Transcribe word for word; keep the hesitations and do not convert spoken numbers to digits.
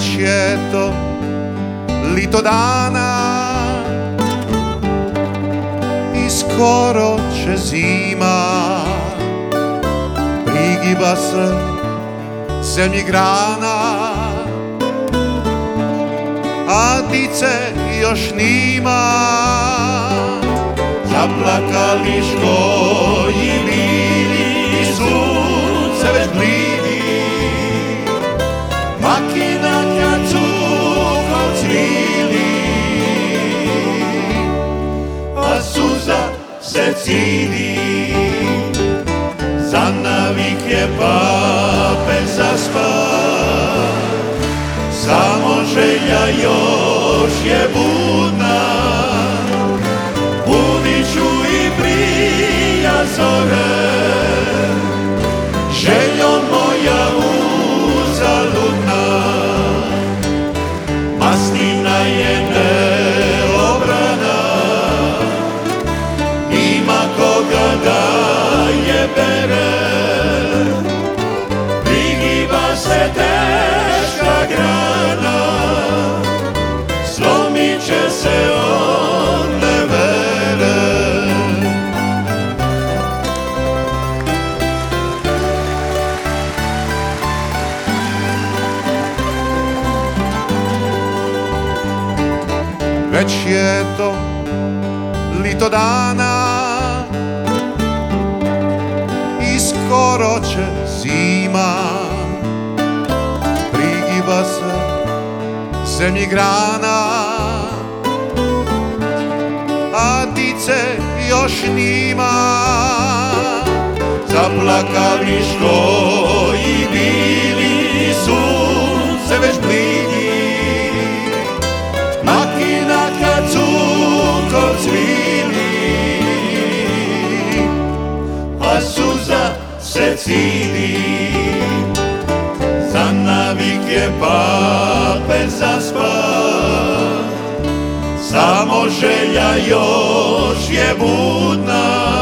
Već je to lito dana i skoro će zima. Prigiba se zemlji grana, a dice još nima. Zaplakali škoji bili i sunce već blidi. Makina kad cuko cvili, a suza se cidi. Za navike pape zaspa, samo želja još je budna. Budit ću i prija zore, željo moja uzaludna. Masnina je neobrana, ima koga da je bere. Prigiba se teška grana, slomit će se od nevere. Već je to lito dana i skoro će zima. Prigiba se zemlji grana, a dice još nima. Zaplakali škoji bili, sunce već blidi. Makina kad cuko cvili, a suza se cidi. Za navike pape zaspa, samo želja još je budna.